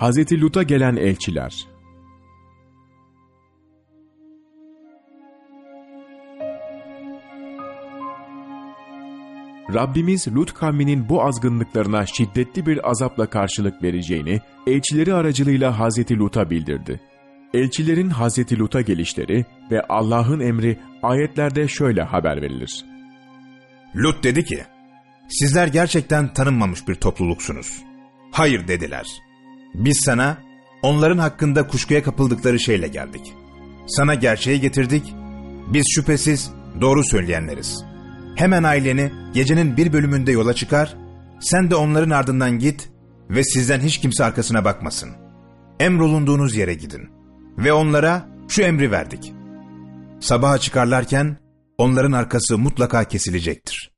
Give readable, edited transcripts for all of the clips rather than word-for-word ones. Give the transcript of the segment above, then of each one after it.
Hz. Lut'a gelen elçiler. Rabbimiz Lut kavminin bu azgınlıklarına şiddetli bir azapla karşılık vereceğini elçileri aracılığıyla Hz. Lut'a bildirdi. Elçilerin Hz. Lut'a gelişleri ve Allah'ın emri ayetlerde şöyle haber verilir. Lut dedi ki, sizler gerçekten tanınmamış bir topluluksunuz. Hayır dediler. Biz sana onların hakkında kuşkuya kapıldıkları şeyle geldik. Sana gerçeği getirdik. Biz şüphesiz doğru söyleyenleriz. Hemen aileni gecenin bir bölümünde yola çıkar, sen de onların ardından git ve sizden hiç kimse arkasına bakmasın. Emrolunduğunuz yere gidin ve onlara şu emri verdik. Sabaha çıkarlarken onların arkası mutlaka kesilecektir.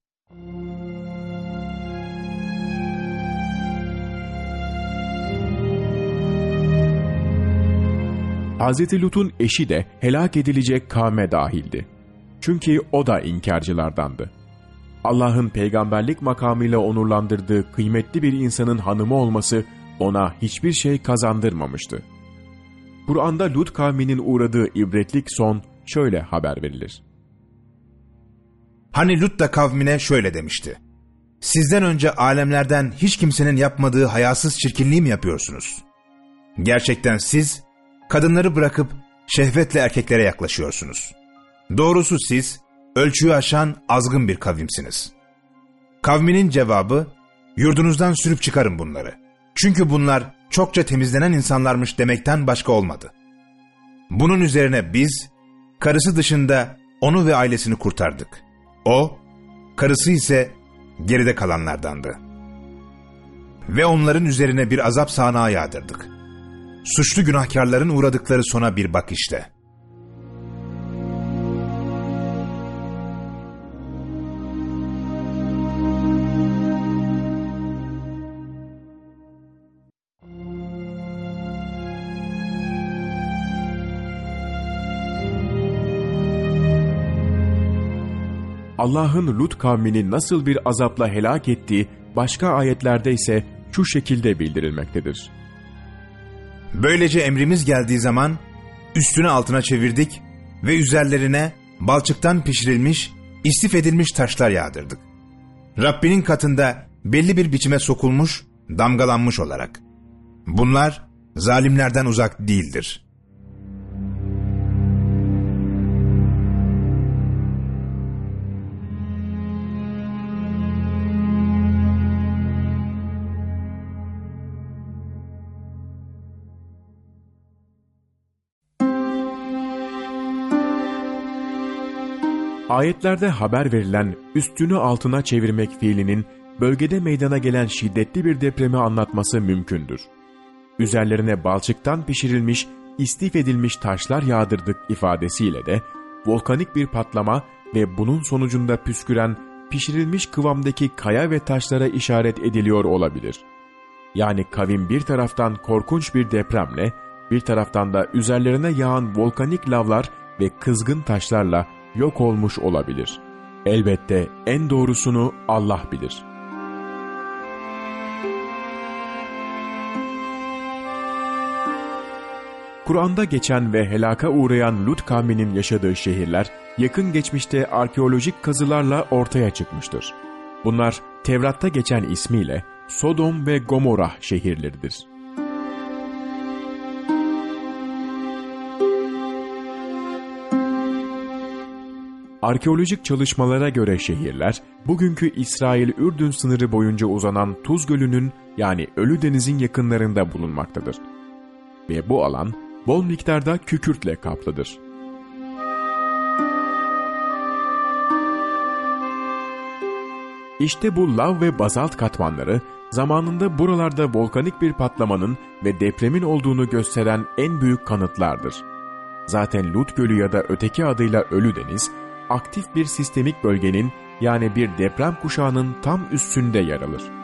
Hz. Lut'un eşi de helak edilecek kavme dahildi. Çünkü o da inkarcılardandı. Allah'ın peygamberlik makamıyla onurlandırdığı kıymetli bir insanın hanımı olması ona hiçbir şey kazandırmamıştı. Kur'an'da Lut kavminin uğradığı ibretlik son şöyle haber verilir. Hani Lut da kavmine şöyle demişti. Sizden önce alemlerden hiç kimsenin yapmadığı hayasız çirkinliği mi yapıyorsunuz? Gerçekten siz kadınları bırakıp şehvetle erkeklere yaklaşıyorsunuz. Doğrusu siz ölçüyü aşan azgın bir kavimsiniz. Kavminin cevabı, yurdunuzdan sürüp çıkarın bunları. Çünkü bunlar çokça temizlenen insanlarmış demekten başka olmadı. Bunun üzerine biz, karısı dışında onu ve ailesini kurtardık. O, karısı ise geride kalanlardandı. Ve onların üzerine bir azap sağanağı yağdırdık. Suçlu günahkarların uğradıkları sona bir bak işte. Allah'ın Lut kavmini nasıl bir azapla helak ettiği başka ayetlerde ise şu şekilde bildirilmektedir. Böylece emrimiz geldiği zaman üstünü altına çevirdik ve üzerlerine balçıktan pişirilmiş, istif edilmiş taşlar yağdırdık. Rabbinin katında belli bir biçime sokulmuş, damgalanmış olarak. Bunlar zalimlerden uzak değildir. Ayetlerde haber verilen üstünü altına çevirmek fiilinin bölgede meydana gelen şiddetli bir depremi anlatması mümkündür. Üzerlerine balçıktan pişirilmiş, istif edilmiş taşlar yağdırdık ifadesiyle de volkanik bir patlama ve bunun sonucunda püsküren pişirilmiş kıvamdaki kaya ve taşlara işaret ediliyor olabilir. Yani kavim bir taraftan korkunç bir depremle, bir taraftan da üzerlerine yağan volkanik lavlar ve kızgın taşlarla yok olmuş olabilir. Elbette en doğrusunu Allah bilir. Kur'an'da geçen ve helaka uğrayan Lut kavminin yaşadığı şehirler, yakın geçmişte arkeolojik kazılarla ortaya çıkmıştır. Bunlar Tevrat'ta geçen ismiyle Sodom ve Gomorrah şehirleridir. Arkeolojik çalışmalara göre şehirler, bugünkü İsrail-Ürdün sınırı boyunca uzanan Tuz Gölü'nün yani Ölü Deniz'in yakınlarında bulunmaktadır. Ve bu alan bol miktarda kükürtle kaplıdır. İşte bu lav ve bazalt katmanları, zamanında buralarda volkanik bir patlamanın ve depremin olduğunu gösteren en büyük kanıtlardır. Zaten Lut Gölü ya da öteki adıyla Ölü Deniz, aktif bir sistemik bölgenin yani bir deprem kuşağının tam üstünde yer alır.